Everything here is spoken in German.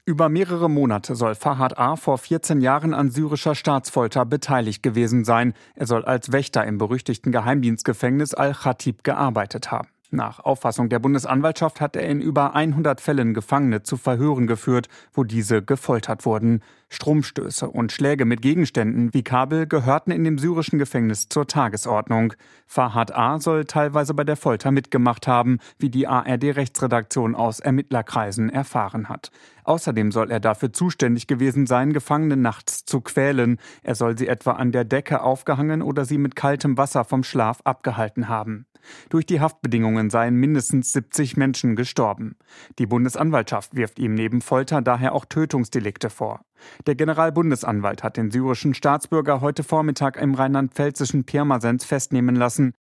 Über mehrere Monate soll Fahad A. vor 14 Jahren an syrischer Staatsfolter beteiligt gewesen sein. Er soll als Wächter im berüchtigten Geheimdienstgefängnis Al-Khatib gearbeitet haben. Nach Auffassung der Bundesanwaltschaft hat er in über 100 Fällen Gefangene zu Verhören geführt, wo diese gefoltert wurden. Stromstöße und Schläge mit Gegenständen wie Kabel gehörten in dem syrischen Gefängnis zur Tagesordnung. Fahad A. soll teilweise bei der Folter mitgemacht haben, wie die ARD-Rechtsredaktion aus Ermittlerkreisen erfahren hat. Außerdem soll er dafür zuständig gewesen sein, Gefangene nachts zu quälen. Er soll sie etwa an der Decke aufgehangen oder sie mit kaltem Wasser vom Schlaf abgehalten haben. Durch die Haftbedingungen seien mindestens 70 Menschen gestorben. Die Bundesanwaltschaft wirft ihm neben Folter daher auch Tötungsdelikte vor. Der Generalbundesanwalt hat den syrischen Staatsbürger heute Vormittag im rheinland-pfälzischen Pirmasens festnehmen lassen.